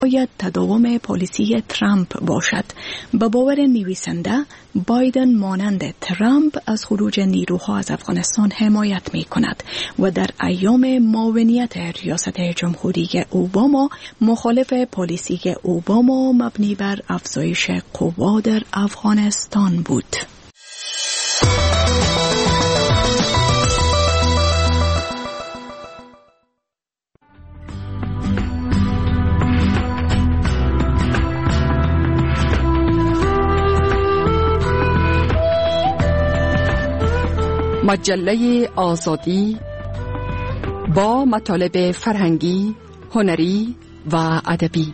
باید تداوم پالیسی ترامپ باشد. به باور نویسنده، بایدن مانند ترامپ از خروج نیروها از افغانستان حمایت می کند و در ایام معاونیت ریاست جمهوری اوباما مخالف پالیسی اوباما مبنی بر افزایش قوا در افغانستان بود. مجله آزادی با مطالب فرهنگی، هنری و ادبی.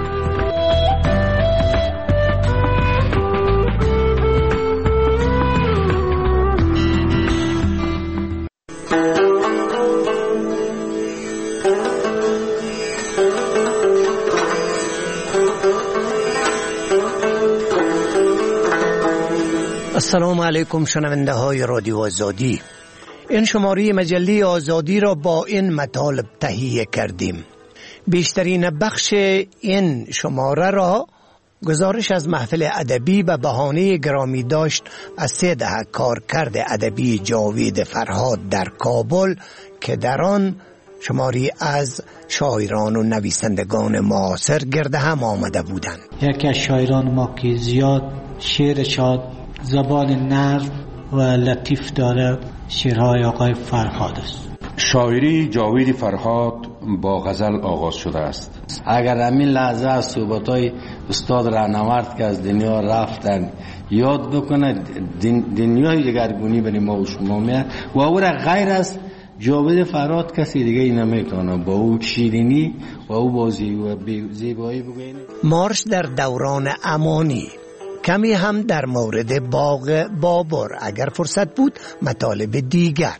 السلام علیکم شنونده های رادیو آزادی. این شماره مجله آزادی را با این مطالب تهیه کردیم. بیشترین بخش این شماره را گزارش از محفل ادبی به بهانه گرامی داشت از 3 دهه کارکرد ادبی جاوید فرهاد در کابل که در آن شماری از شاعران و نویسندگان معاصر گرد هم آمده بودند. یکی از شاعران ما که زیاد شعر شاد زبان نرم و لطیف داره شعرهای آقای فرهاد است. شاعری جاوید فرهاد با غزل آغاز شده است. اگر همین لحظه از صحبت‌های استاد راهنورد که از دنیا رفتن یاد بکنه، دنیای دگرگونی برای ما و شما میاد و او را غیر از جاوید فرهاد کسی دیگه نمیتونه با او شیرینی و او بازی و زیبایی بگوینه. مارش در دوران امانی، کمی هم در مورد باغ بابر، اگر فرصت بود مطالب دیگر.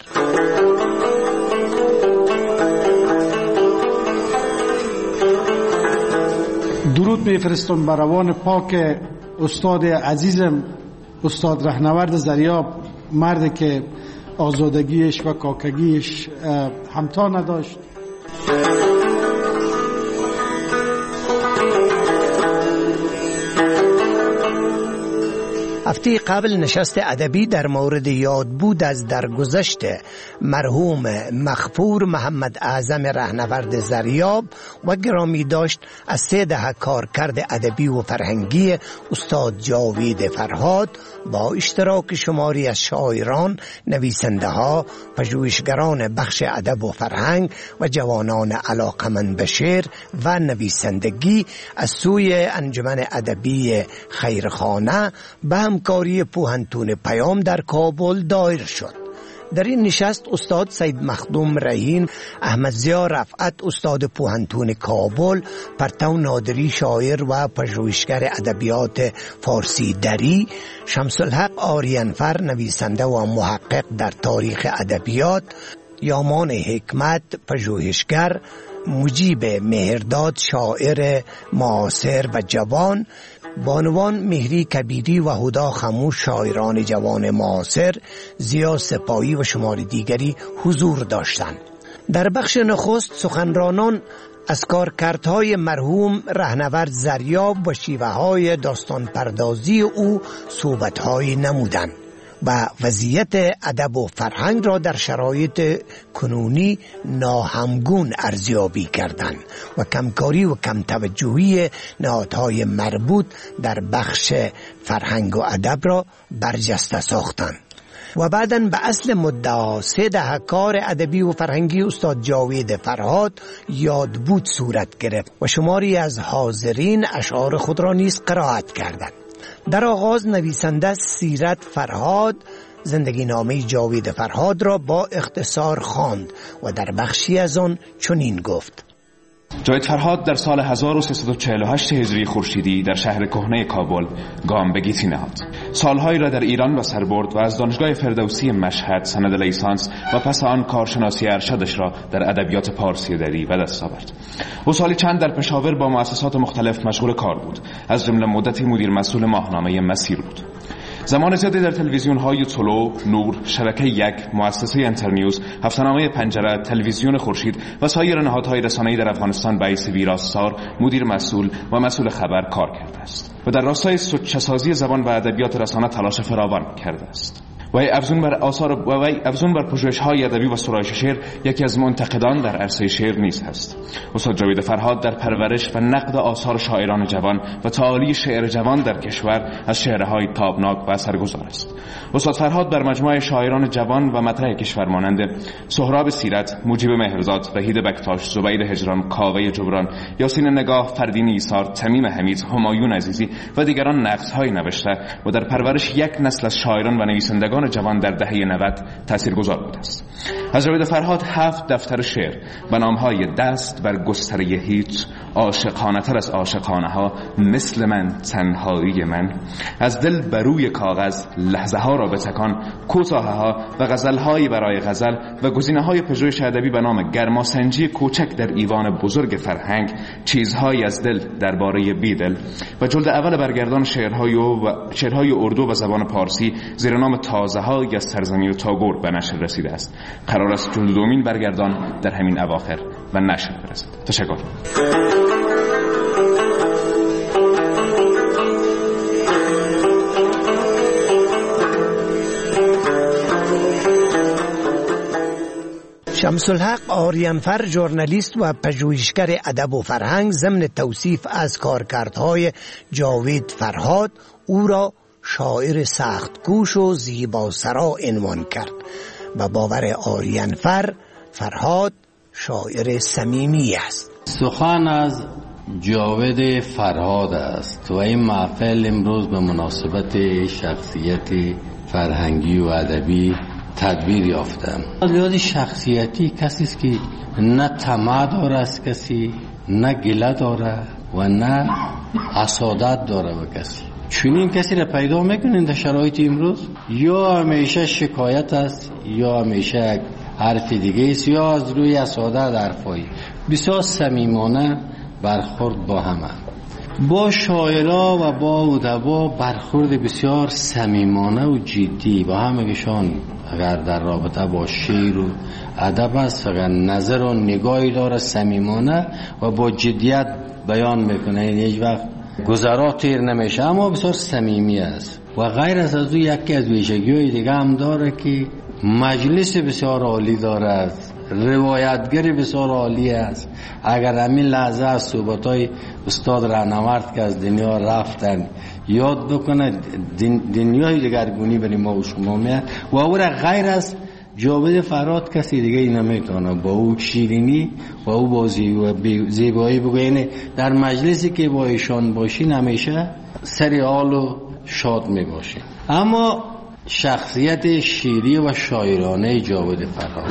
درود میفرستم بر روان پاک استاد عزیزم، استاد راهنورد زریاب، مردی که آزادگیش و کاکگیش همتا نداشت. هفته قبل نشست ادبی در مورد یاد بود از درگذشت مرحوم مغفور محمد اعظم راهنورد زریاب و گرامی داشت از 3 دهه کارکرد ادبی و فرهنگی استاد جاوید فرهاد با اشتراک شماری از شاعران، نویسنده ها، پژوهشگران بخش ادب و فرهنگ و جوانان علاقمند به شعر و نویسندگی از سوی انجمن ادبی خیرخانه به همکاری پوهنتون پیام در کابل دایر شد. در این نشست استاد سید مخدوم رحیم، احمد ضیا رفعت استاد پوهنتون کابل، پرتو نادری شاعر و پژوهشگر ادبیات فارسی دری، شمس الحق آریانفر نویسنده و محقق در تاریخ ادبیات، یامان حکمت پژوهشگر، مجیب مهرداد شاعر معاصر و جوان، بانوان مهری کبیری و هدا خموش شاعران جوان معاصر، ضیا سپاهی و شمار دیگری حضور داشتند. در بخش نخست سخنرانان از کارکردهای مرحوم راهنورد زریاب و شیوه‌های داستان پردازی او صحبت‌هایی نمودند و وضعیت ادب و فرهنگ را در شرایط کنونی ناهمگون ارزیابی کردند و کمکاری و کم توجهی نهادهای مربوط در بخش فرهنگ و ادب را برجسته ساختند. و بعداً به اصل مدعا 3 دهه کار ادبی و فرهنگی استاد جاوید فرهاد یاد بود صورت گرفت و شماری از حاضرین اشعار خود را نیز قرائت کردند. در آغاز نویسنده سیرت فرهاد زندگی نامه جاوید فرهاد را با اختصار خواند و در بخشی از آن چنین گفت: جاوید فرهاد در سال 1348 هجری خورشیدی در شهر کهنه کابل گام به گیتی نهاد. سالهایی را در ایران به سر برد و از دانشگاه فردوسی مشهد سند لیسانس و پس آن کارشناسی ارشدش را در ادبیات پارسی دری به دست آورد. او سالی چند در پشاور با مؤسسات مختلف مشغول کار بود، از جمله مدتی مدیر مسئول ماهنامه مسیر بود. زمان زیادی در تلویزیون های طلوع، نور، شبکه یک، مؤسسه انترنیوز، هفته‌نامه پنجره، تلویزیون خورشید و سایر نهادهای رسانه‌ای در افغانستان به حیث ویراستار، مدیر مسئول و مسئول خبر کار کرده است و در راستای سودجسازی زبان و ادبیات رسانه تلاش فراوان کرده است. وی افزون بر پژوهش‌های ادبی و سرایش شعر یکی از منتقدان در عرصه شعر نیز هست. استاد جاوید فرهاد در پرورش و نقد آثار شاعران جوان و تعالی شعر جوان در کشور از چهره‌های تابناک و اثرگذار است. استاد فرهاد بر مجموعه شاعران جوان و مطرح کشور مانند سهراب سیرت، مجیب مهرزاد، وحید بکتاش، زبیر هجران، کاوه جبران، یاسین نگاه، فردین ایثار، تمیم حمید، همایون عزیزی و دیگران نقدهایی نوشته و در پرورش یک نسل از شاعران و نویسندگان جوان در دهه 90 تاثیرگذار بوده است. از جاوید فرهاد 7 دفتر شعر به نام‌های دست بر گستره هیچ، عاشقانه تر از عاشقانه ها، مثل من، تنهایی من، از دل بروی کاغذ، لحظه ها را بتکان، کوتاه ها و غزل‌های برای غزل و گزینه‌های پژوهش ادبی به نام گرماسنجی کوچک در ایوان بزرگ فرهنگ، چیزهایی از دل درباره بیدل و جلد اول برگردان شعرهای اردو و زبان پارسی زیر نام تازه‌های از سرزمین تاگور به نشر رسیده است. قرار است جلد دومین برگردان در همین اواخر و نشر برسد. تشکر. شمس الحق آریانفر ژورنالیست و پژوهشگر ادب و فرهنگ ضمن توصیف از کارکردهای جاوید فرهاد او را شاعر سخت‌کوش و زیباسرا عنوان کرد. و باور آریانفر فرهاد شاعر صمیمی است. سخن از جاوید فرهاد است و این محفل امروز به مناسبت شخصیت فرهنگی و ادبی تدبیر یافتم. یاد شخصیتی کسی است که نه طمع داره از کسی، نه گله داره و نه حسادت داره به کسی. چنین کسی را پیدا میکنین در شرایط امروز؟ یا همیشه شکایت است، یا همیشه حرف دیگه است، یا از روی حسادت حرفایی. بسیار صمیمانه برخورد با همه، با شاعرها و با ادبا برخورد بسیار صمیمانه و جدی با همگیشان. اگر در رابطه با شعر و ادب است، اگر نظر و نگاهی داره صمیمانه و با جدیت بیان میکنه، هیچ وقت گذرا تیر نمیشه، اما بسیار صمیمی است. و غیر از او یکی از ویژگی‌های دیگه هم داره که مجلس بسیار عالی داره، روایتگر بسیار عالی است. اگر همین لحظه از صحبت‌های استاد راهنورد که از دنیا رفتن یاد بکنه، دنیای دگرگونی برای ما و شما میاد. و او را غیر از جاوید فرهاد کسی دیگه ای نمیتونه با او شیرینی و او با زیبایی بگوینه. در مجلسی که با ایشان باشین همیشه سری حال و شاد میباشین. اما شخصیت شیری و شاعرانه جاوید فرهاد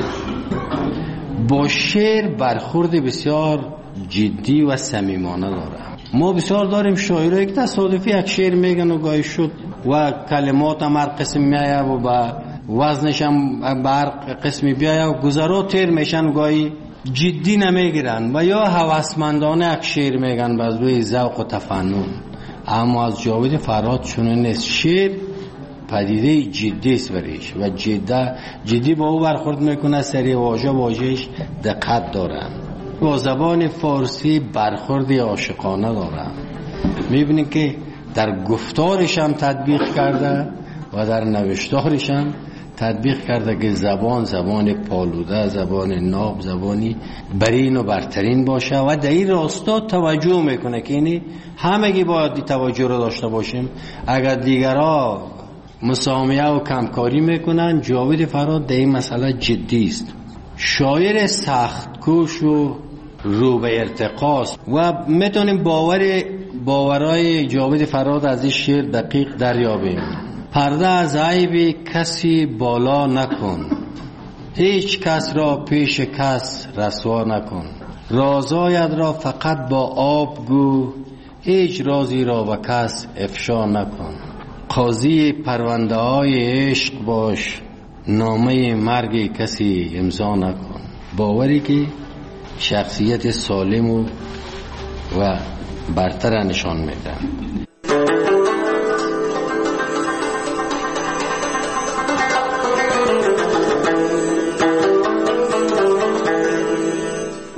با شعر برخورد بسیار جدی و صمیمانه داره. ما بسیار داریم شاعرایی که تصادفی یک شعر میگن و گاهی شد و کلمات هم هر قسم میایه و با وزنش هم به هر قسمی بیایه و گذرا تیر میشن و گاهی جدی نمیگیرن و یا هوسمندانه یک شعر میگن باز روی ذوق و تفنن. اما از جاوید فرهاد چون نیست، شعر پدیده جدی است بریش و جدی با او برخورد میکنه، سری واژهش دقت داره، با زبان فارسی برخورد عاشقانه داره. میبینید که در گفتارش هم تطبیق کرده و در نوشتارش هم تطبیق کرده که زبان پالوده، زبان ناب، زبانی برین و برترین باشه و در این راستا توجه میکنه که اینی همگی باید توجه رو داشته باشیم. اگر دیگرها مسامحه و کمکاری میکنن، جاوید فرهاد در این مسئله جدی است. شاعر سخت‌کوش و رو به ارتقاست و میتونیم باورای جاوید فرهاد از این شعر دقیق دریابیم. پرده از عیب کسی بالا نکن، هیچ کس را پیش کس رسوا نکن، رازایت را فقط با آب گو، هیچ رازی را به کس افشا نکن، قاضی پرونده های عشق باش، نامه مرگ کسی امضا نکن. باوری که شخصیت سالم و برتر نشان میده.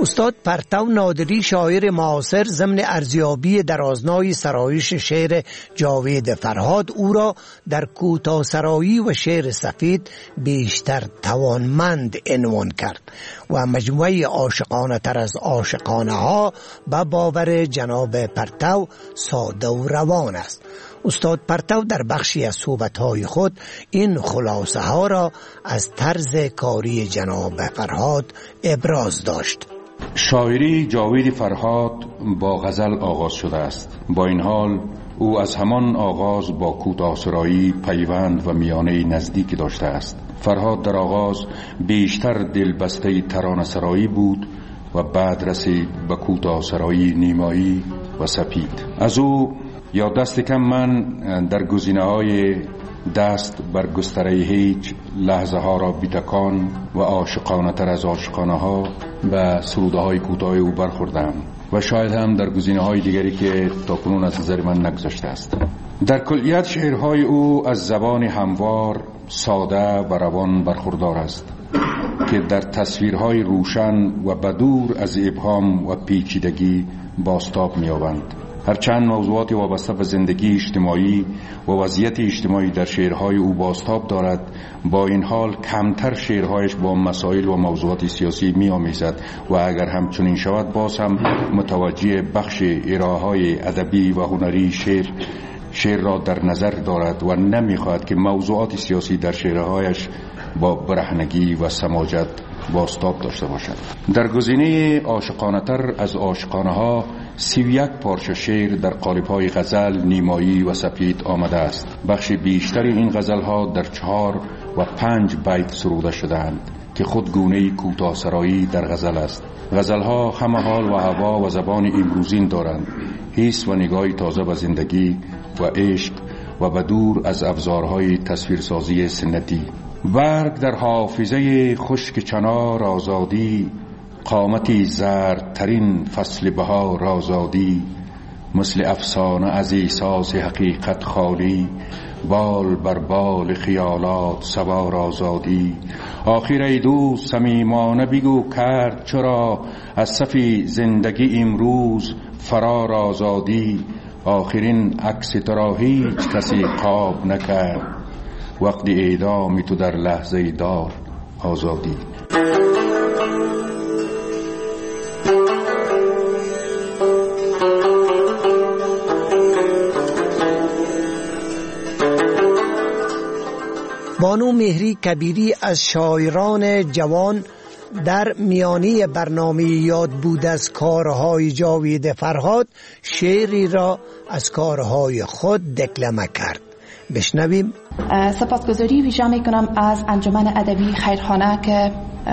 استاد پرتو نادری شاعر معاصر ضمن ارزیابی درازنای سرایش شعر جاوید فرهاد او را در کوتاه‌سرایی و شعر سفید بیشتر توانمند عنوان کرد و مجموعه عاشقانه تر از عاشقانه ها به باور جناب پرتو ساده و روان است. استاد پرتو در بخشی از صحبت‌های خود این خلاصه ها را از طرز کاری جناب فرهاد ابراز داشت. شاعری جاوید فرهاد با غزل آغاز شده است. با این حال او از همان آغاز با کوتاه‌سرایی پیوند و میانه نزدیک داشته است. فرهاد در آغاز بیشتر دلبسته ترانه‌سرایی بود و بعد رسید به کوتاه‌سرایی نیمایی و سپید. از او یا دست کم من در گزینه‌های دست بر گستره هیچ، لحظه ها را بیتکان و عاشقانه تر از عاشقانه ها و سروده های کوتاه او برخوردم و شاید هم در گزینه های دیگری که تاکنون از نظر من نگذشته است. در کلیت شعرهای او از زبان هموار، ساده و روان برخوردار است که در تصویرهای روشن و بدور از ابهام و پیچیدگی بازتاب می‌یابند. هرچند موضوعات وابسته به زندگی اجتماعی و وضعیت اجتماعی در شعرهای او بازتاب دارد، با این حال کمتر شعرهایش با مسائل و موضوعات سیاسی می‌آمیزد و اگر همچنین شود باز هم متوجه بخش ارائه‌های ادبی و هنری شعر را در نظر دارد و نمی‌خواهد که موضوعات سیاسی در شعرهایش با برهنگی و سماجت بازتاب داشته باشد. در گزینه عاشقانه‌تر از عاشقانه‌ها 31 پارچه شعر در قالب‌های غزل، نیمایی و سپید آمده است. بخش بیشتر این غزل‌ها در 4 و 5 بیت سروده شده‌اند که خود گونه کوتاه‌سرایی در غزل است. غزل‌ها همه حال و هوا و زبان امروزین دارند، حس و نگاهی تازه به زندگی و عشق و بدور از ابزارهای تصویرسازی سنتی. برگ در حافظه خشک چنار آزادی، قامتی زردترین فصل بهار آزادی، مثل افسانه از احساس حقیقت خالی، بال بر بال خیالات سوار آزادی. آخر ای دوست صمیمانه بگو کرد چرا، از صف زندگی امروز فرار آزادی. آخرین عکس تو را هیچ کسی خواب نکرد، وقتی اعدام تو در لحظه دار آزادی. بانو مهری کبیری از شاعران جوان در میانی برنامه یاد بود از کارهای جاوید فرهاد شعری را از کارهای خود دکلمه کرد. بشنویم. سپاسگزاری ویژه میکنم از انجمن ادبی خیرخانه که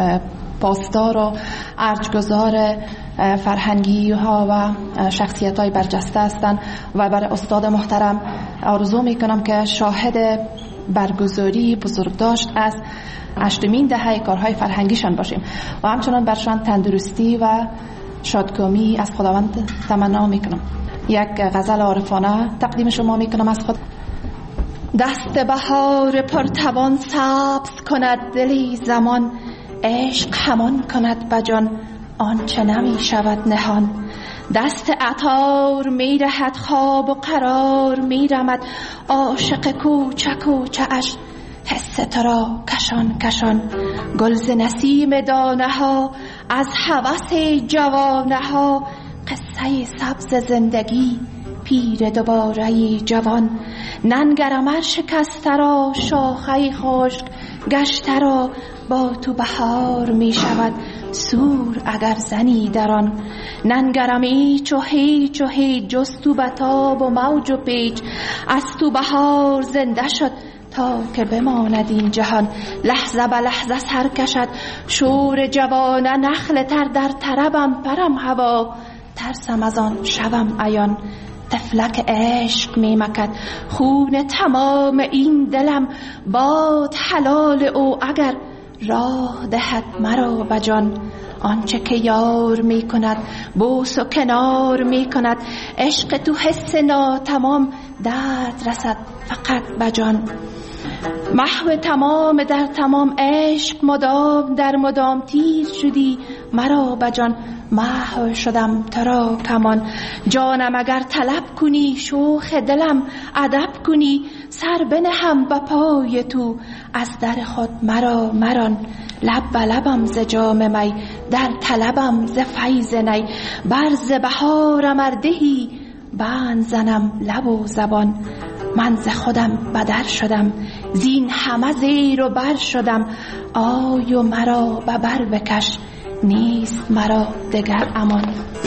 پاسدار و ارجگزار فرهنگی ها و شخصیت های برجسته هستند و برای استاد محترم آرزو میکنم که شاهد برگزاری بزرگداشت از 8مین دهه کارهای فرهنگیشان باشیم و همچنان برشان تندرستی و شادکامی از خداوند تمنا میکنم. یک غزل عارفانه تقدیم شما میکنم از خود. دست بهار پرتوان سبز کند دلی زمان، عشق همان کند بجان آنچه نمی شود نهان. دست عطار می دهد خواب و قرار می رمد، عاشق کوچک و چه‌اش حس تو را کشان کشان. گلز نسیم دانه ها از هوس جوانه ها، قصه سبز زندگی پیر دوباره جوان. ننگرمر شکسته را شاخه خشک گشته را، با تو بهار می شود سور اگر زنی در آن. ننگرم ایچ و هیچ و هیچ جز تو بتاب و موج و پیچ، از تو بهار زنده شد تا که بماند این جهان. لحظه به لحظه سر کشد شور جوانه، نخل تر در طربم پرم هوا، ترسم از آن شوم عیان. طفلک عشق می مکد خون تمام این دلم، باد حلال او اگر راه دهد مرا بجان. آنچه که یار می کند بوس و کنار می کند، عشق تو حس ناتمام درد رسد فقط بجان. محو تمام در تمام عشق مدام در مدام تیر شدی مرا بجان. محو شدم ترا کمان. جانم اگر طلب کنی شوخ دلم ادب کنی. سر بنهم به پای تو از در خود مرا مران. لب به لبم ز جام می در طلبم ز فیض نی. برز بهارم اردهی بند زنم لب و زبان. من ز خودم بدر شدم زین همه زیر و بر شدم. آی و مرا به بر بکش نیست مرا دگر امان.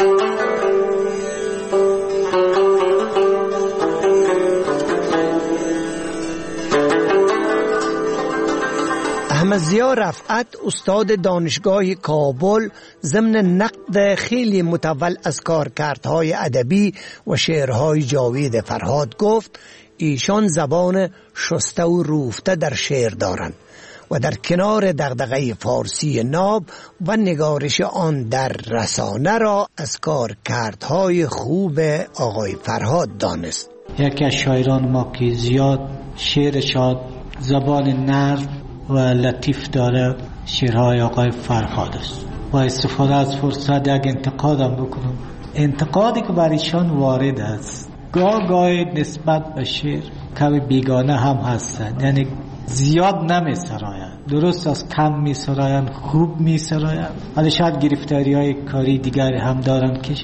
احمد ضیا رفعت استاد دانشگاه کابل ضمن نقد خیلی متول از کارکردهای ادبی و شعرهای جاوید فرهاد گفت ایشان زبان شسته و روفته در شعر دارند و در کنار دغدغه فارسی ناب و نگارش آن در رسانه را از کارکردهای خوب آقای فرهاد دانست. یکی از شاعران ما که زیاد شعر شاد زبان نرم و لطیف داره شعرهای آقای فرهاد است و استفاده از فرصت یک انتقادم بکنم. انتقادی که بر ایشان وارد است گاه نسبت به شعر کمی بیگانه هم هستند، یعنی زیاد نمی سراین، درست از کم می سراین، خوب می سراین، ولی شاید گرفتاری های کاری دیگری هم دارن که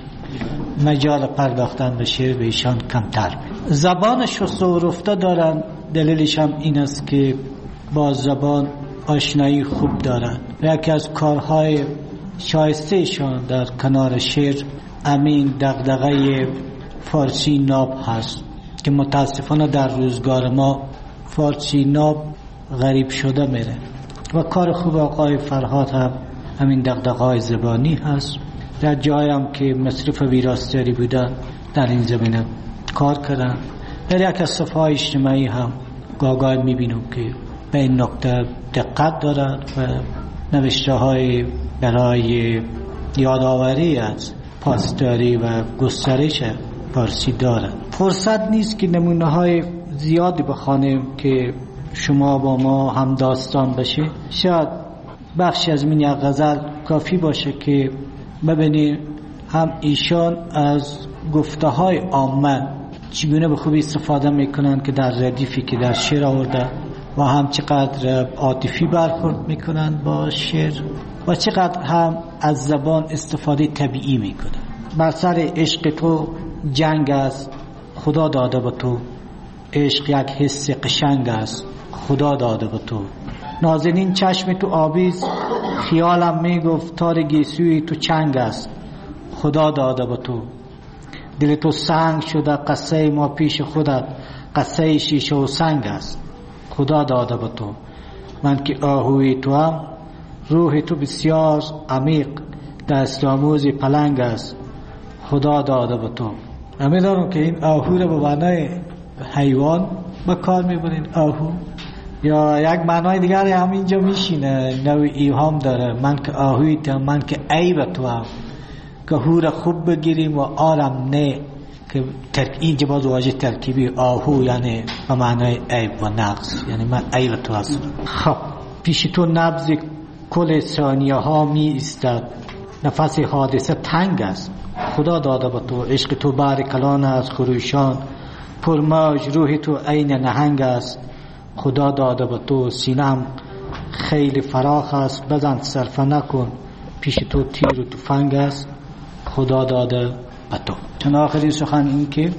مجال پرداختن به شعر به ایشان کمتر می. زبان شسته و رفته دارن، دلیلش هم این است که با زبان آشنایی خوب دارن. یکی از کارهای شایسته ایشان در کنار شعر امین دغدغه فارسی ناب هست که متاسفانه در روزگار ما فارسی ناب غریب شده میره و کار خوب آقای فرهاد هم همین دغدغه‌های زبانی هست. در جایی هم که مصرف ویراستاری بودن در این زمینه کار کردن. در یک از صفحه‌های اجتماعی هم گاهی میبینم که به این نکته دقت دارد و نوشته های برای یادآوری از پاسداری و گسترش فارسی دارد. فرصت نیست که نمونه های زیادی بخوانیم که شما با ما هم داستان بشه. شاید بخشی از من یک غزل کافی باشه که ببینید هم ایشان از گفته های عامه چگونه به خوبی استفاده میکنن که در ردیفی که در شعر آورده و هم چقدر عاطفی برخورد میکنن با شعر و چقدر هم از زبان استفاده طبیعی میکنن. بر سر عشق تو جنگ است خدا داده به تو، عشق یک حس قشنگ است خدا داده به تو. نازنین چشم تو آبیز خیالم میگفت تار گیسوی تو چنگ است خدا داده به تو. دل تو سنگ شده قصه ما پیش خودت قصه شیشه و سنگ است خدا داده به تو. من که آهوی تو هم روح تو بسیار عمیق دست آموز پلنگ است خدا داده به تو. امیدوارم که این آهو رو به معنای حیوان به کار میبرین آهو یا یک معنای دیگر هم اینجا میشینه نوع ایهام داره. من که آهوی تو هم من که عیب تو هم که هو را خوب بگیریم و آرم نه که اینجا باز واژه ترکیبی آهو یعنی به معنای عیب و نقص، یعنی من عیب تو هستم. خب پیش تو نبض کل ثانیه ها می ایستد نفس حادثه تنگ است خدا داده به تو. عشق تو بار کلان است خروشان پرموج روح تو عین نهنگ است خدا داده به تو. سینم خیلی فراخ است بزن صرفه نکن پیش تو تیر و تفنگ است خدا داده به تو. چون آخرین سخن این که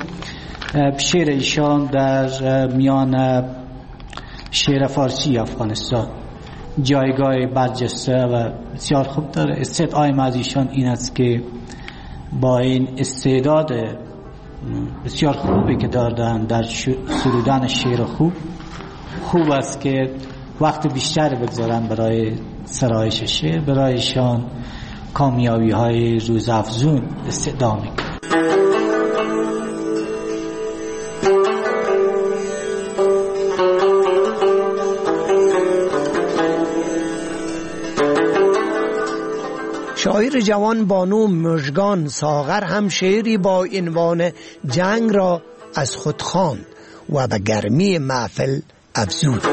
شعر ایشان در میان شعر فارسی افغانستان جایگاه برجسته و بسیار خوب داره. استدعای از ایشان این است که با این استعداد بسیار خوبی که دارن در سرودن شعر خوب است که وقت بیشتر بگذارن برای سرایش شعر. برایشان کامیابی های روزافزون استعدا میکنن. شاعر جوان بانو مژگان ساغر هم شعری با عنوان جنگ را از خود خواند و به گرمی محفل افزود.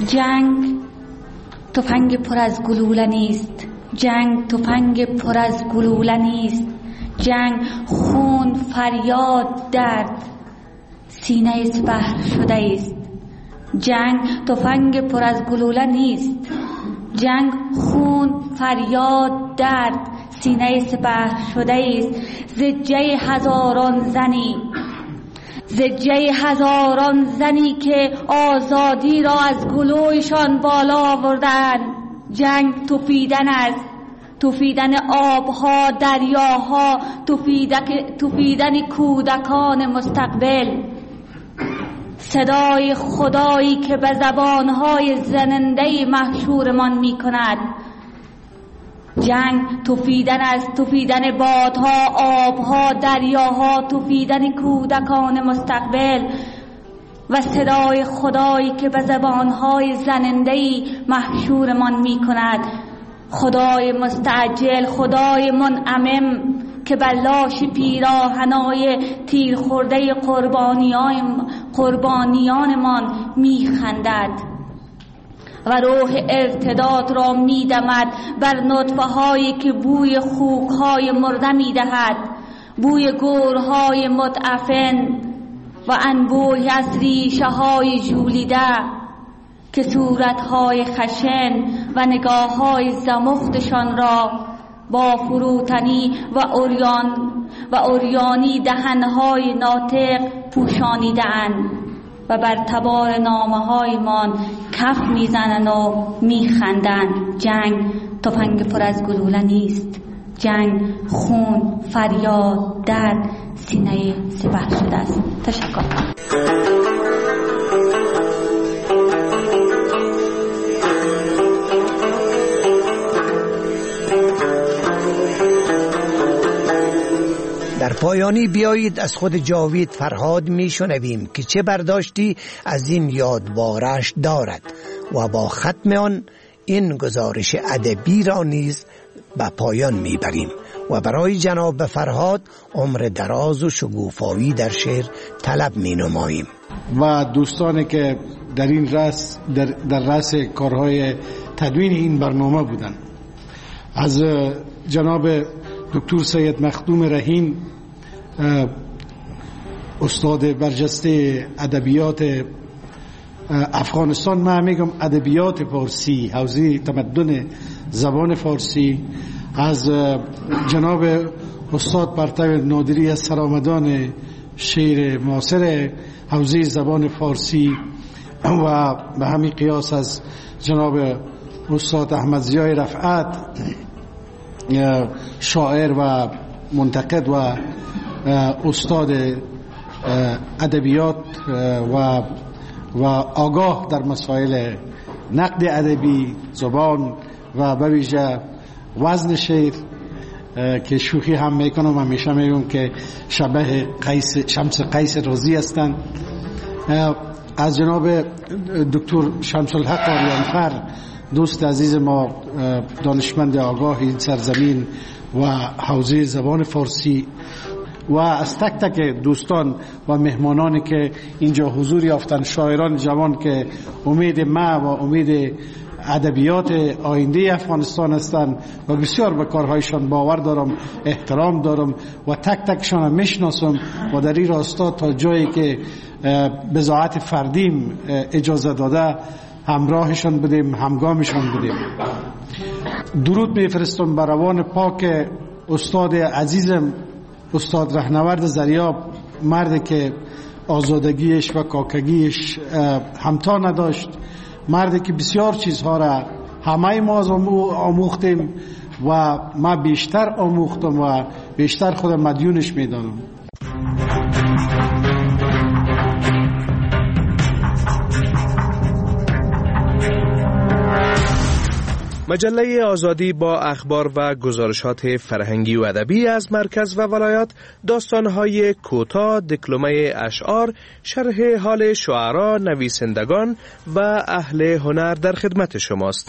جنگ تفنگ پر از گلوله نیست، جنگ تفنگ پر از گلوله نیست، جنگ خون فریاد درد سینه سپهر شده است. جنگ تفنگ پر از گلوله نیست، جنگ خون فریاد درد سینه سپهر شده است. زجه هزاران زنی که آزادی را از گلویشان بالا آوردند. جنگ توفیدن است، توفیدن آبها، دریاها، توفیدن کودکان مستقبل. صدای خدایی که به زبانهای زننده محشورمان می کند. جنگ توفیدن است، توفیدن بادها، آبها، دریاها، توفیدن کودکان مستقبل و صدای خدایی که به زبانهای زننده محشورمان می کند. خدای مستعجل، خدای منعمم که بر لاش پیراهنای تیر خورده قربانیانمان میخندد و روح ارتداد را میدمد بر نطفه هایی که بوی خوک های مرده میدهد، بوی گورهای متعفن و انبوه از ریشه های ژولیده که صورتهای خشن و نگاه های زمختشان را با فروتنی و اوریانی دهنهای ناطق پوشانیده‌اند و بر تبار نامه‌های من کف میزنند و میخندند. جنگ تفنگ پر از گلوله نیست، جنگ خون فریاد درد سینه سپهر شده است. تشکر. در پایانی بیایید از خود جاوید فرهاد میشنویم که چه برداشتی از این یادوارش دارد و با ختم آن این گزارش ادبی را نیز به پایان میبریم و برای جناب فرهاد عمر دراز و شگوفایی در شعر طلب مینماییم. و دوستانی که در این در رأس کارهای تدوین این برنامه بودند، از جناب دکتر سید مخدوم رهین استاد برجسته ادبیات افغانستان، من میگم ادبیات فارسی، حوزه تمدن زبان فارسی، از جناب استاد پرتو نادری از سرآمدان شعر معاصر حوزه زبان فارسی و به همین قیاس از جناب استاد احمد ضیای رفعت شاعر و منتقد و استاد ادبیات و آگاه در مسائل نقد ادبی، زبان و به ویژه وزن شعر که شوخی هم میکنم، همیشه میگم که شبه شمس قیس رازی هستند. از جناب دکتر شمس الحق آریانفر دوست عزیز ما، دانشمند آگاه این سرزمین و حوزه زبان فارسی، و از تک تک دوستان و مهمانانی که اینجا حضور یافتن، شاعران جوان که امید ما و امید ادبیات آینده افغانستان هستند و بسیار به کارهایشان باور دارم، احترام دارم و تک تکشان میشناسم و در این راستا تا جایی که بضاعت فردیم اجازه داده همراهشان بودیم، همگامشان بودیم. درود میفرستم بر روان پاک استاد عزیزم، استاد رهنورد زریاب، مردی که آزادگیش و کاکگیش همتا نداشت، مردی که بسیار چیزها را همه ما از آموختیم و ما بیشتر آموختم و بیشتر خودم مدیونش میدانم. مجله آزادی با اخبار و گزارشات فرهنگی و ادبی از مرکز و ولایات، داستان‌های کوتاه، دکلمه اشعار، شرح حال شعرا، نویسندگان و اهل هنر در خدمت شماست.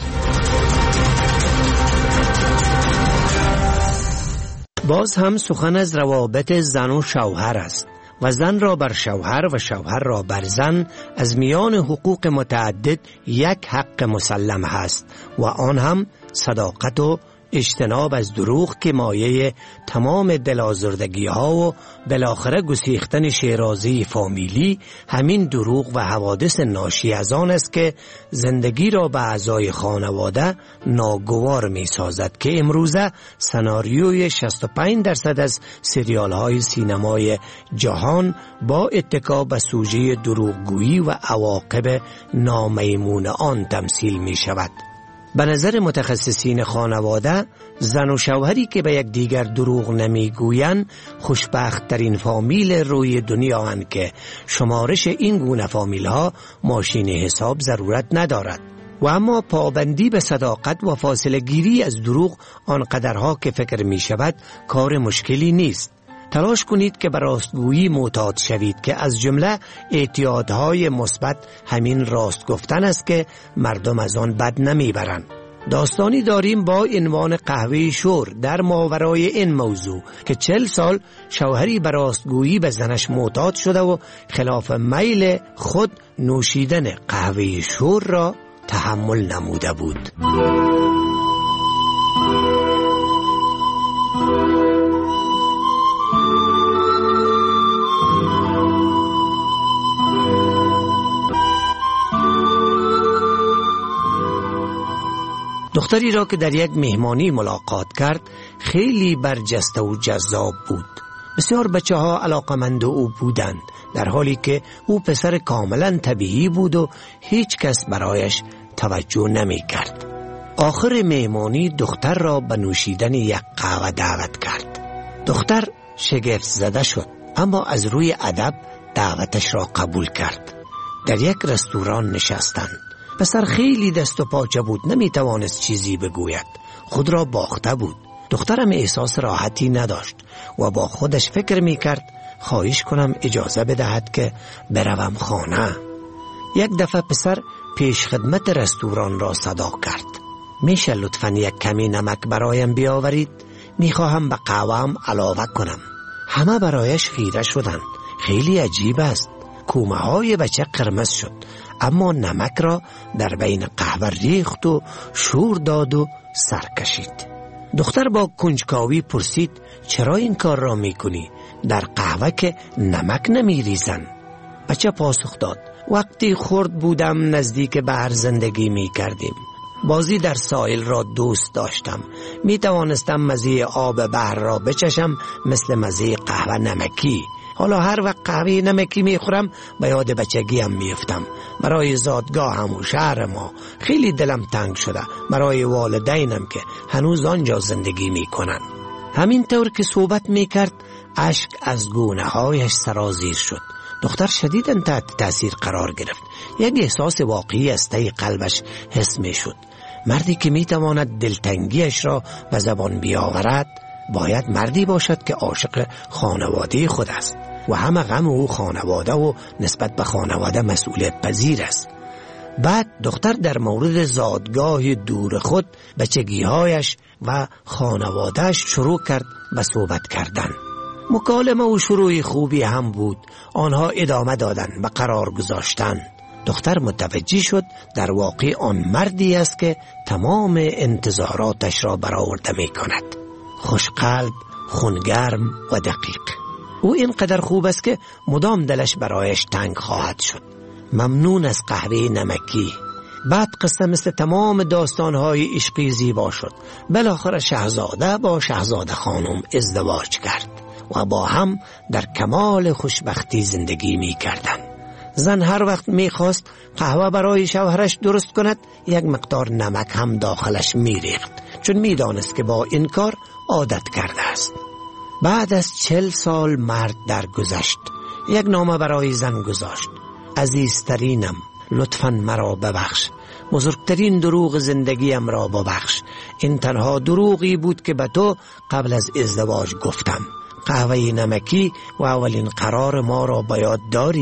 باز هم سخن از روابط زن و شوهر است و زن را بر شوهر و شوهر را بر زن از میان حقوق متعدد یک حق مسلم هست و آن هم صداقت و اجتناب از دروغ که مایه تمام دلازردگی ها و بالاخره گسیختن شیرازی فامیلی همین دروغ و حوادث ناشی از آن است که زندگی را به اعضای خانواده ناگوار می سازد که امروزه سناریوی 65% از سریال های سینمای جهان با اتکا به سوژه دروغگویی و عواقب نامیمون آن تمثیل می شود. به نظر متخصصین خانواده، زن و شوهری که به یک دیگر دروغ نمیگویند خوشبخت ترین فامیل روی دنیا هستند که شمارش این گونه فامیل ها ماشین حساب ضرورت ندارد. و اما پابندی به صداقت و فاصله گیری از دروغ آنقدرها که فکر می شود کار مشکلی نیست. تلاش کنید که به راستگویی معتاد شوید که از جمله اعتیادهای مثبت همین راست گفتن است که مردم از آن بد نمیبرند. داستانی داریم با عنوان قهوه شور در ماورای این موضوع که 40 سال شوهری به راستگویی به زنش معتاد شده و خلاف میل خود نوشیدن قهوه شور را تحمل نموده بود. دختری را که در یک مهمانی ملاقات کرد خیلی برجسته و جذاب بود. بسیار بچه ها علاقمند او بودند، در حالی که او پسر کاملا طبیعی بود و هیچ کس برایش توجه نمی کرد. آخر مهمانی دختر را به نوشیدن یک قهوه دعوت کرد. دختر شگفت زده شد، اما از روی ادب دعوتش را قبول کرد. در یک رستوران نشستند. پسر خیلی دست و پاچه بود، نمی توانست چیزی بگوید، خود را باخته بود. دخترم احساس راحتی نداشت و با خودش فکر می کرد خواهش کنم اجازه بدهد که بروم خانه. یک دفعه پسر پیش خدمت رستوران را صدا کرد. میشه لطفاً یک کمی نمک برایم بیاورید؟ میخواهم به قهوه‌ام علاوه کنم. همه برایش خیره شدند. خیلی عجیب است. کومه های بچه قرمز شد، اما نمک را در بین قهوه ریخت و شور داد و سر کشید. دختر با کنجکاوی پرسید چرا این کار را میکنی؟ در قهوه که نمک نمیریزن. بچه پاسخ داد وقتی خرد بودم نزدیک بحر زندگی میکردیم. بازی در ساحل را دوست داشتم. می توانستم مزه آب بحر را بچشم مثل مزه قهوه نمکی. حالا هر وقت قهوه نمکی میخورم به یاد بچگیم میفتم. برای زادگاهم و شهر ما خیلی دلم تنگ شده، برای والدینم که هنوز آنجا زندگی میکنن. همین طور که صحبت میکرد اشک از گونه هایش سرازیر شد. دختر شدیداً تحت تاثیر قرار گرفت. یک احساس واقعی از ته قلبش حس میشد. مردی که میتواند دلتنگیش را به زبان بیاورد باید مردی باشد که عاشق خانواده خود است و همه غم او خانواده و نسبت به خانواده مسئولیت پذیر است. بعد دختر در مورد زادگاه دور خود، بچگیهایش و خانوادهش شروع کرد به صحبت کردن. مکالمه و شروع خوبی هم بود. آنها ادامه دادن و قرار گذاشتن. دختر متوجه شد در واقع آن مردی است که تمام انتظاراتش را برآورده می کند. خوشقلب، خونگرم و دقیق. او اینقدر خوب است که مدام دلش برایش تنگ خواهد شد. ممنون از قهوه نمکی. بعد قصه مثل تمام داستانهای عشقی زیبا شد. بالاخره شاهزاده با شاهزاده خانم ازدواج کرد و با هم در کمال خوشبختی زندگی می کردند. زن هر وقت می خواست قهوه برای شوهرش درست کند یک مقدار نمک هم داخلش می ریخت، چون می دانست که با این کار عادت کرده است. بعد از 40 سال مرد درگذشت. یک نامه برای زن گذاشت. عزیزترینم، لطفاً مرا ببخش. بزرگترین دروغ زندگیم را ببخش. این تنها دروغی بود که به تو قبل از ازدواج گفتم. قهوه نمکی و اولین قرار ما را به یاد داری؟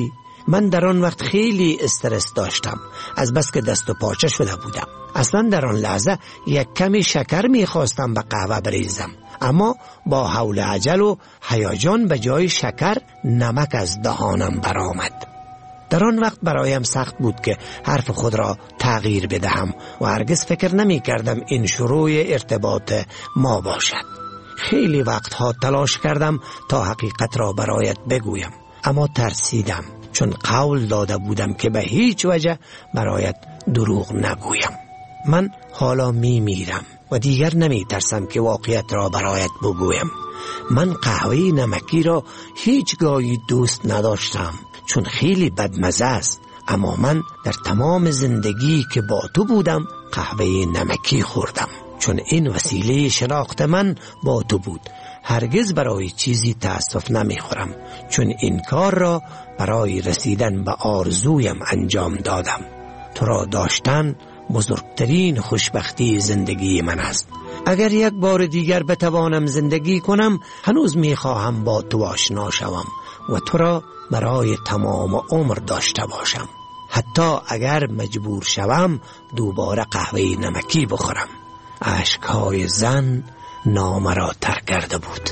من در آن وقت خیلی استرس داشتم، از بس که دست و پاچه شده بودم. اصلا در آن لحظه یک کمی شکر میخواستم به قهوه بریزم، اما با حول عجل و هیجان به جای شکر نمک از دهانم برآمد. در آن وقت برایم سخت بود که حرف خود را تغییر بدهم و هرگز فکر نمی کردم این شروع ارتباط ما باشد. خیلی وقتها تلاش کردم تا حقیقت را برایت بگویم، اما ترسیدم، چون قول داده بودم که به هیچ وجه برایت دروغ نگویم. من حالا میرم و دیگر نمی ترسم که واقعیت را برایت بگویم. من قهوه نمکی را هیچگاهی دوست نداشتم، چون خیلی بدمزه است، اما من در تمام زندگی که با تو بودم قهوه نمکی خوردم، چون این وسیله شناخت من با تو بود. هرگز برای چیزی تأسف نمی خورم، چون این کار را برای رسیدن به آرزویم انجام دادم. تو را داشتن بزرگترین خوشبختی زندگی من است. اگر یک بار دیگر بتوانم زندگی کنم، هنوز میخواهم با تو آشنا شوم و تو را برای تمام عمر داشته باشم، حتی اگر مجبور شوم دوباره قهوه نمکی بخورم. اشکهای زن نامه را ترک کرده بود.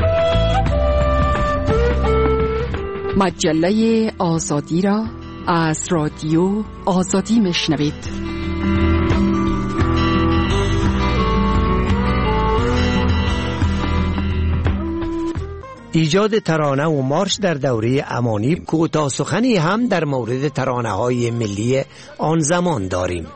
مجله آزادی را از رادیو آزادی میشنوید. ایجاد ترانه و مارش در دوره امانی، کوتاه سخنی هم در مورد ترانه‌های ملی آن زمان داریم.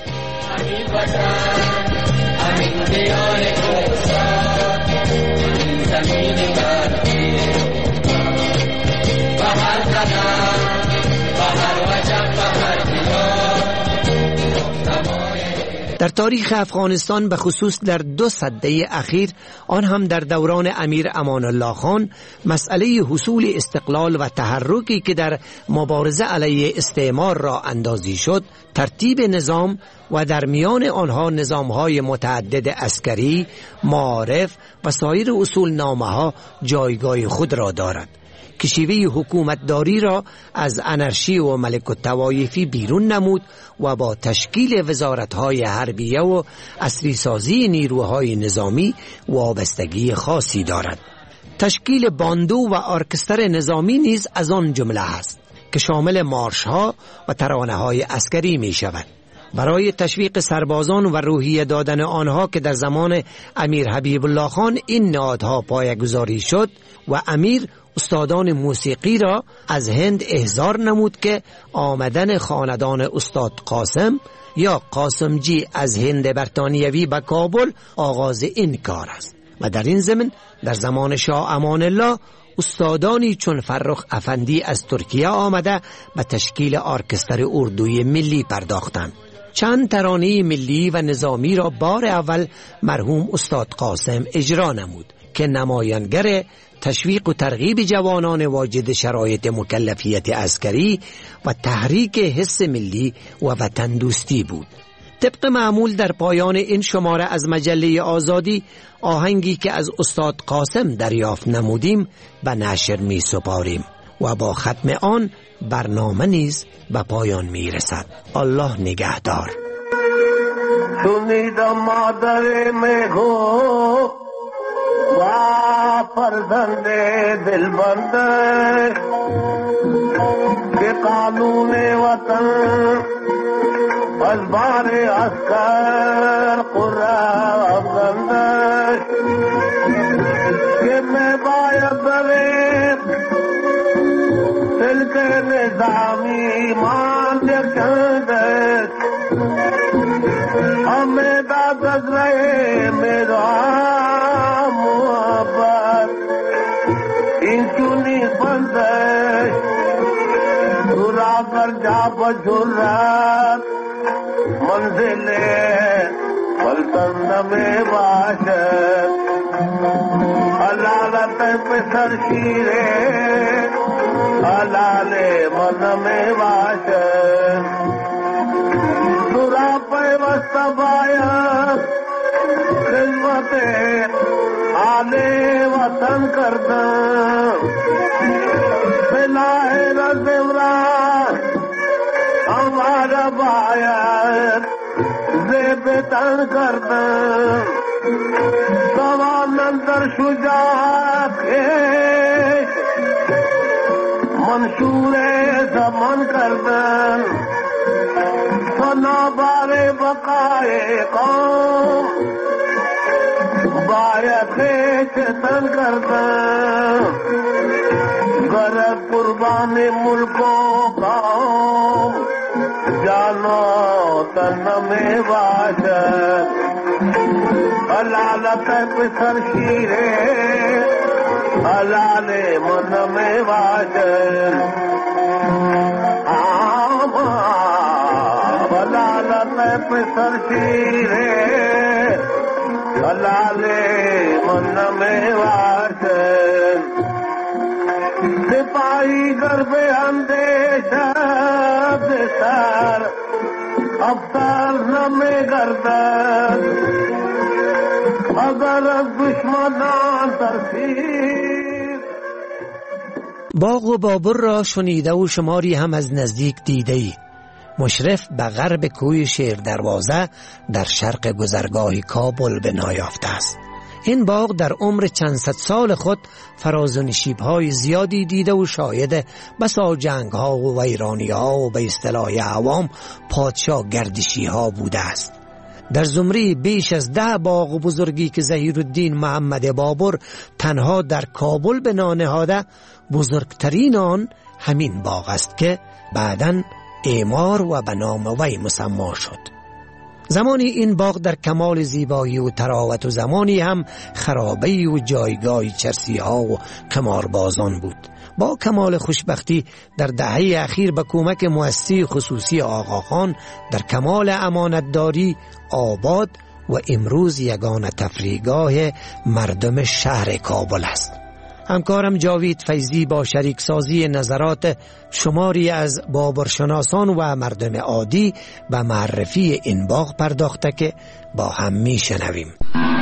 در تاریخ افغانستان به خصوص در 2 سده اخیر، آن هم در دوران امیر امان الله خان، مسئله حصول استقلال و تحرکی که در مبارزه علیه استعمار را اندازی شد، ترتیب نظام و در میان آنها نظام‌های متعدد عسکری، معارف و سایر اصول نامه‌ها جایگاه خود را دارد که شیوه حکومتداری را از انارشی و ملک الطوایفی بیرون نمود و با تشکیل وزارت‌های حربیه و عصری سازی نیروهای نظامی وابستگی خاصی دارد. تشکیل باندو و ارکستر نظامی نیز از آن جمله است که شامل مارش‌ها و ترانه‌های عسکری می شود. برای تشویق سربازان و روحیه دادن آنها که در زمان امیر حبیب الله خان این نهادها پایه‌گذاری شد و امیر استادان موسیقی را از هند احضار نمود که آمدن خاندان استاد قاسم یا قاسمجی از هند برطانیوی به کابل آغاز این کار است و در این ضمن در زمان شاه امان الله استادانی چون فرخ افندی از ترکیه آمده به تشکیل ارکستر اردوی ملی پرداختند. چند ترانه ملی و نظامی را بار اول مرحوم استاد قاسم اجرا نمود که نمایانگر تشویق و ترغیب جوانان واجد شرایط مکلفیت عسکری و تحریک حس ملی و وطن دوستی بود. طبق معمول در پایان این شماره از مجله آزادی، آهنگی که از استاد قاسم دریافت نمودیم به نشر می سپاریم و با ختم آن برنامه نیز به پایان می رسد. الله نگهدار. شنیدم مادر میگو و فرزند دل بنده که قانون وطن از بار عسکر قرآن بنده که می باید بریم سلک نظامی مان کنده ہمیں داد رہے میرا محبت ان چونی بندش دورا کر جا بجھرات منزل پلتن میں باشد حلالت پہ سر شیرے حلال من میں باشد وستبایا خدمت آلے وطن کرنا بلائے رزمران ستم کردم توانم در شجاعت منشور زمان کردن فنابار بقای قوم باید خیشتن کردن گر قربان ملک و قوم جانو تن میں باشد حلالت پسر شیرے حلال من میں باشد حلالت پسر شیرے حلال من میں باشد سپاہی گر بے اندیشہ سر افطار نمے گردن اگر دشمنان ترسید. باغ و بابر را شنیده و شماری هم از نزدیک دیده اید. مشرف به غرب کوی شیر دروازه در شرق گذرگاه کابل بنا یافته است. این باغ در عمر چند صد سال خود فراز و نشیب‌های زیادی دیده و شاهد بسا جنگ‌ها و ویرانی‌ها و به اصطلاح عوام پادشاه گردشی‌ها بوده است. در زمره بیش از 10 باغ بزرگی که ظهیرالدین محمد بابر تنها در کابل بنا نهاده، بزرگترین آن همین باغ است که بعداً اعمار و به نام وی مسمی شد. زمانی این باغ در کمال زیبایی و تراوت و زمانی هم خرابه و جایگاه چرسی ها و قماربازان بود. با کمال خوشبختی در دهه اخیر به کمک مؤسسه خصوصی آقاخان در کمال امانتداری آباد و امروز یگانه تفریحگاه مردم شهر کابل است. همکارم جاوید فیضی با شریک سازی نظرات شماری از بابرشناسان و مردم عادی به معرفی این باغ پرداخته که با هم می شنویم.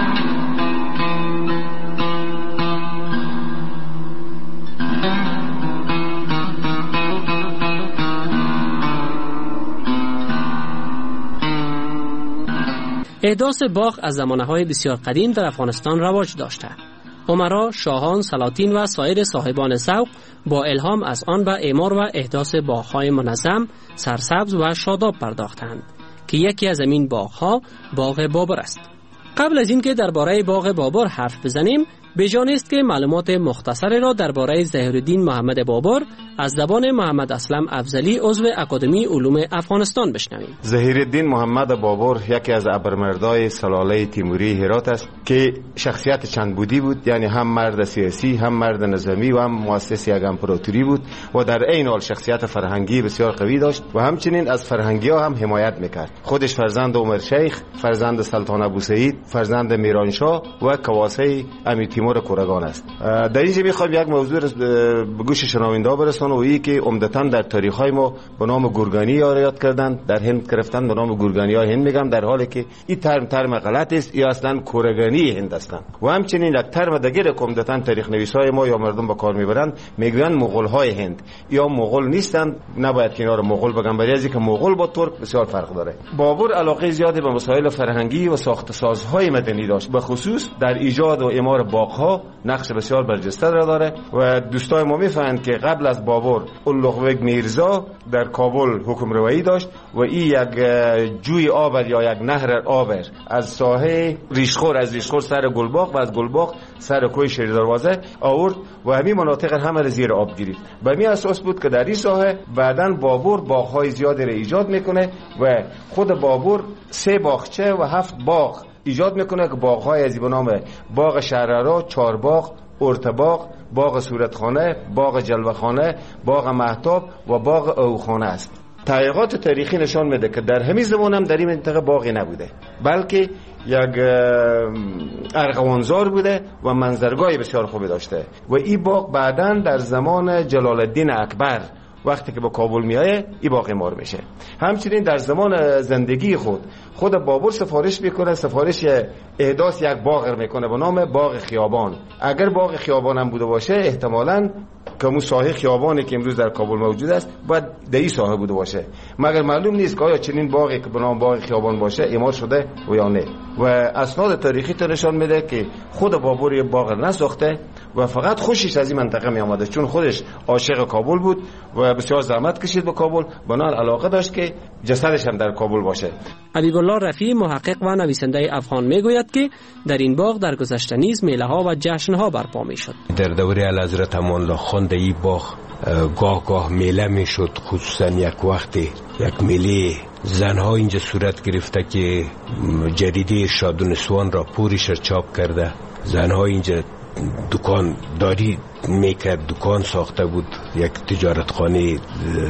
احداث باغ از زمانه‌های بسیار قدیم در افغانستان رواج داشته. امرا، شاهان، سلاطین و سایر صاحبان ذوق با الهام از آن به اعمار و احداث باغ‌های منظم، سرسبز و شاداب پرداختند که یکی از این باغ‌ها باغ بابر است. قبل از اینکه درباره باغ بابر حرف بزنیم، بجای است که معلومات مختصری را درباره ظهیرالدین محمد بابر از زبان محمد اسلم افضلی عضو اکادمی علوم افغانستان بشنویم. ظهیرالدین محمد بابر یکی از ابرمردای سلاله تیموری هرات است که شخصیت چند بودی بود، یعنی هم مرد سیاسی، هم مرد نظامی و هم مؤسس یک امپراتوری بود و در عین حال شخصیت فرهنگی بسیار قوی داشت و همچنین از فرهنگی ها هم حمایت میکرد. خودش فرزند عمر شیخ، فرزند سلطان ابوسعید، فرزند میرانشاه و کواسه امیر تیمور کورگان است. در اینجا میخوایم یک موضوع به گوش شنونده برسانم و این که عمدتاً در تاریخ‌های ما به نام گورگانی یاد کردند، در هند گرفتن به نام گورگانی‌های هند میگم، در حالی که این ترم غلط است، یا اصلا کورگانی هند هستند. و همچنین یک ترم دیگه که عمدتاً تاریخ نویسای ما یا مردم به کار میبرند، میگویند مغول‌های هند یا مغول نیستند، نباید که اینا رو مغول بگن، برای اینکه مغول با ترک بسیار فرق داره. بابر علاقه زیادی به مسائل فرهنگی و ساخت سازهای مدنی داشت، به خصوص در ایجاد و اعمار باغ‌ها نقش بسیار برجسته داره و دوستای ما میفهمند که قبل از بابر اولوغبگ میرزا در کابل حکم روایی داشت و این یک جوی آبر یا یک نهر آبر از ساحه ریشخور، از ریشخور سر گلباغ و از گلباغ سر کوی شیر دروازه آورد و همین مناطق همه را زیر آب گرفت. به همین اساس بود که در این ساحه بعداً بابر باغ‌های زیادی را ایجاد میکنه و خود بابر 3 باغچه و 7 باغ ایجاد میکنه که باغ‌های از به نام باغ شهرارا، 4 باغ، ارتباغ، باغ صورتخانه، باغ جلوه‌خانه، باغ مهتاب و باغ اوخانه است. تحقیقات تاریخی نشان میده که در همین زمان هم در این منطقه باغی نبوده، بلکه یک ارغوانزار بوده و منظرگاه بسیار خوبی داشته و این باغ بعداً در زمان جلال الدین اکبر وقتی که به کابل میایه این باغ اعمار میشه. همچنین در زمان زندگی خود بابر سفارش میکنه، سفارش احداث یک باغ میکنه به نام باغ خیابان. اگر باغ خیابان هم بوده باشه احتمالاً که اون ساحه خیابانی که امروز در کابل موجود است باید در این ساحه بوده باشه، مگر معلوم نیست که آیا چنین باغی که به نام باغ خیابان باشه اعمار شده و یا نه. و اسناد تاریخی نشان میده که خود بابر باغ نساخته و فقط خوشش از این منطقه می آمده، چون خودش عاشق کابل بود و بسیار زحمت کشید به کابل، بنابر علاقه داشت که جسدش هم در کابل باشه. حبیب الله رفیع محقق و نویسنده افغان میگوید که در این باغ در گذشته نیز میله ها و جشن ها برپا میشد. در دوره اعلیحضرت امان الله خان در این باغ گاه میله میشد، خصوصا یک وقتی یک میله زنها اینجا صورت گرفته که جریده شادونسوان را پورش چاپ کرده. زنها اینجا دکان داری میکرد، دکان ساخته بود یک تجارتخانه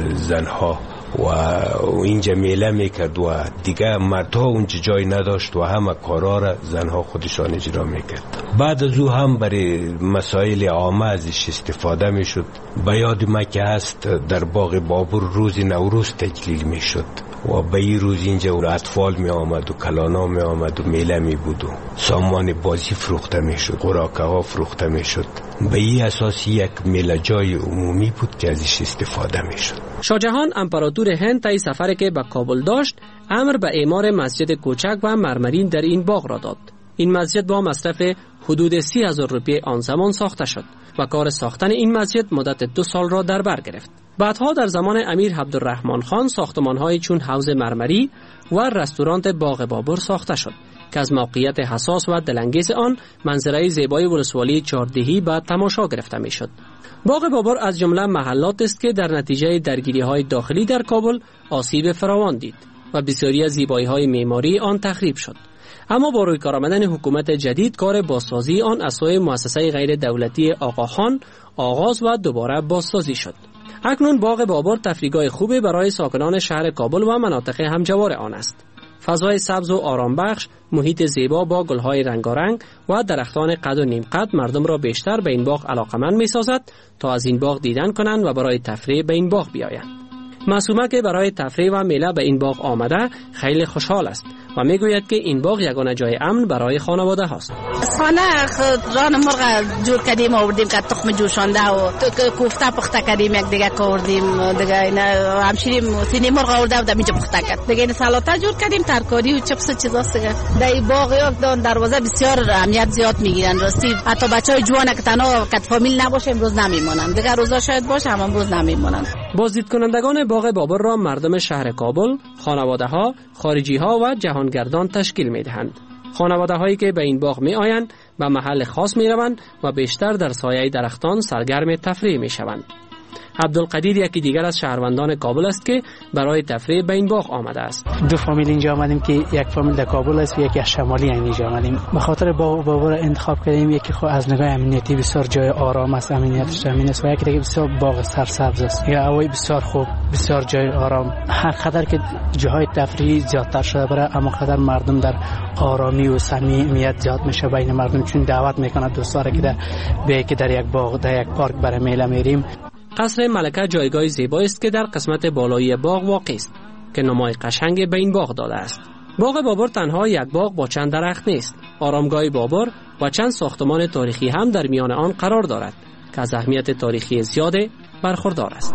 زنها و اینجا میله میکرد و دیگه مردها اونجا جای نداشت و همه کارا را زنها خودشان اجرا میکرد. بعد از او هم برای مسائل عامه ازش استفاده میشد. به یاد ما که هست در باغ بابر روز نوروز تجلیل میشد و به این روز اینجا اطفال می آمد و کلانا می آمد و میله می بود و سامان بازی فروخته می شد، خوراکه ها فروخته می شد. به این اساس یک میله جای عمومی بود که ازش استفاده می شد. شاه جهان امپراتور هند طی سفری که به کابل داشت امر به اعمار مسجد کوچک و مرمرین در این باغ را داد. این مسجد با مصرف حدود 30,000 روپیه آن زمان ساخته شد و کار ساختن این مسجد مدت 2 سال را در بر گرفت. بعدها در زمان امیر عبدالرحمن خان ساختمان‌های چون حوض مرمری و رستوران باغ بابر ساخته شد که از موقعیت حساس و دلانگیز آن منظره زیبای ولسوالی چهاردهی به تماشا گرفته میشد. باغ بابر از جمله محلات است که در نتیجه درگیری‌های داخلی در کابل آسیب فراوان دید و بسیاری از زیبایی‌های معماری آن تخریب شد. اما با روی کار آمدن حکومت جدید کار بازسازی آن از سوی مؤسسه غیر دولتی آقاخان آغاز و دوباره بازسازی شد. اکنون باغ بابر تفریحگاه خوبی برای ساکنان شهر کابل و مناطق همجوار آن است. فضای سبز و آرام بخش، محیط زیبا با گلهای رنگارنگ و درختان قد و نیم قد مردم را بیشتر به این باغ علاقمند می‌سازد تا از این باغ دیدن کنند و برای تفریح به این باغ بیایند. معصومه که برای تفریح و میله به این باغ آمده خیلی خوشحال است و میگوید که این باغ یگانه جای امن برای خانواده هاست. خانه ران مرغ جور کردیم آوردیم که تخم جوشانده و کوفته پخته کردیم، یک دیگه آوردیم دیگه اینا همشیریم سینی مرغ آورده و اینجا پخته کرد دیگه، این سالاد جور کردیم، ترکاری و چپس چیزاست دیگه. در این باغ یک دروازه بسیار اهمیت زیاد میگیرن راستی، حتی بچهای جوان که تنها کت فامیل نباشه امروز نمیمونن دیگه، روزا شاید باشه هم امروز نمیمونن. بازدید کنندگان باغ بابر را مردم شهر کابل، خانواده‌ها، خارجی‌ها و جهانگردان تشکیل می‌دهند. خانواده‌هایی که به این باغ می‌آیند به محل خاص می‌روند و بیشتر در سایه درختان سرگرم تفریح می‌شوند. عبدالقدیر یکی دیگر از شهروندان کابل است که برای تفریح به این باغ آمده است. 2 فامیل اینجا آمدیم که یک فامیل در کابل است و یکی از شمالی اینجا آمدیم. به خاطر باغ بابر انتخاب کردیم، یکی خود از نگاه امنیتی بسیار جای آرام است، امنیتش امن است و یکی دیگه بسیار باغ سرسبز است. یا هوای بسیار خوب، بسیار جای آرام. هر قدر که جاهای تفریحی زیادتر شده برای اما قدر مردم در آرامی و صمیمیت زیاد میشه بین مردم، چون دعوت میکنه دوستا را که در یک باغ در یک پارک برای میله میریم. قصر ملکه جایگاه زیبایی است که در قسمت بالایی باغ واقع است که نمای قشنگ به این باغ داده است. باغ بابر تنها یک باغ با چند درخت نیست. آرامگاه بابر و چند ساختمان تاریخی هم در میان آن قرار دارد که از اهمیت تاریخی زیاد برخوردار است.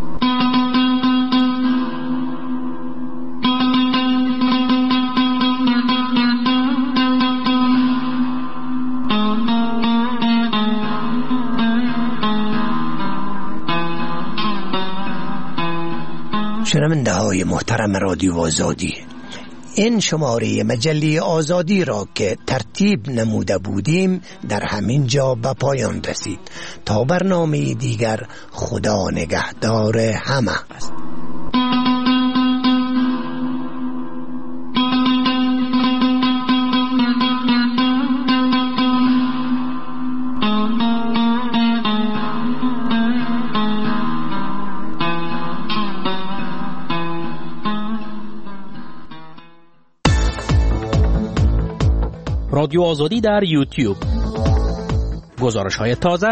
شنونده های محترم رادیو آزادی، این شماره مجله آزادی را که ترتیب نموده بودیم در همین جا به پایان رسید. تا برنامه دیگر خدا نگهدار همه. رادیو آزادی در یوتیوب، گزارش‌های تازه،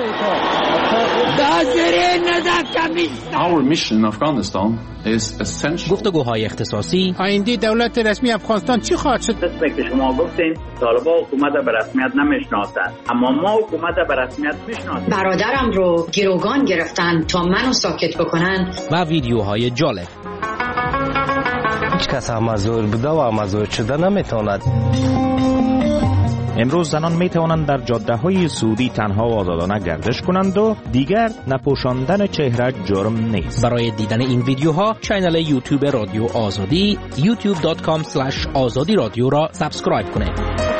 Our mission in Afghanistan is essential. گفتگوهای اختصاصی، آینده دولت رسمی افغانستان چی خواهد شد؟ مثل که شما گفتین طالبان حکومت به رسمیت نمیشناسند، اما ما حکومت به رسمیت میشناسیم. برادرم رو گروگان گرفتن تا منو ساکت بکنن و ویدیوهای جالب. هیچ کس امازور بوده و امازور شده نمیتواند. امروز زنان می توانند در جاده های سعودی تنها و آزادانه گردش کنند و دیگر نپوشاندن چهره جرم نیست. برای دیدن این ویدیوها کانال یوتیوب رادیو آزادی youtube.com/azadi radio را سابسکرایب کنید.